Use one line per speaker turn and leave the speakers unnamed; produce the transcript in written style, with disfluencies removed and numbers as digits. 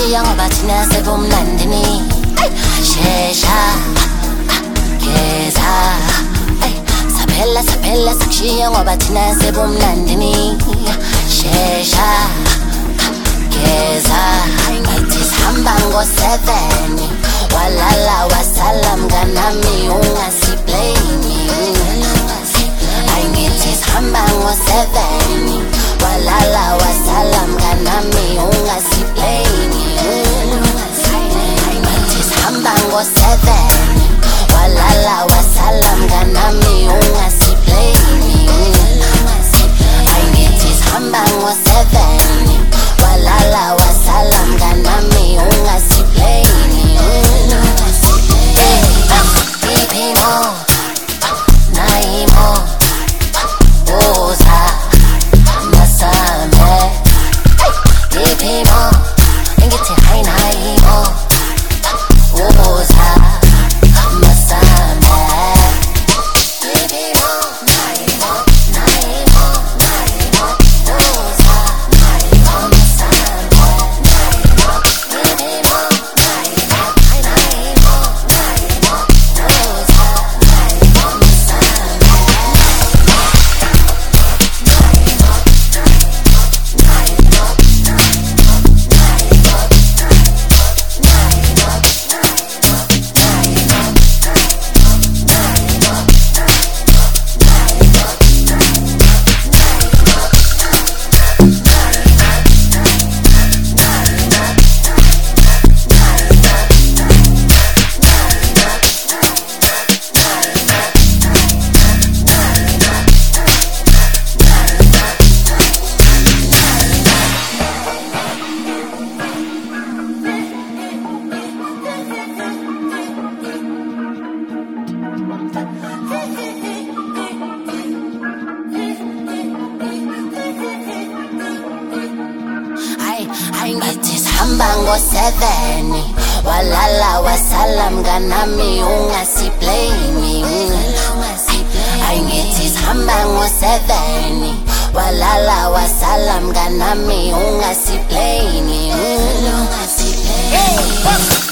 sakushiya ngoba thina sebumnandini shesha geza saphela sakushiya ngoba thina sebumnandini shesha geza ngithi sihamba ngo-7 walala wasala mnganami ungasiblame angithi sihamba ngo-7 walala wasala mnganami ungasiblame angithi sihamba ngo-7 walala wasala mnganami ungasiblame angithi sihamba ngo-7 walala wasala mnganami ungasiblame iphimo naimo uza masame iphimo ngithi hayi naimo uza masame iphimo naimo uza ngithi sihamba ngo-7 walala wasala mnganami ungasiblame ngithi sihamba ngo-7 walala wasala mnganami ungasiblame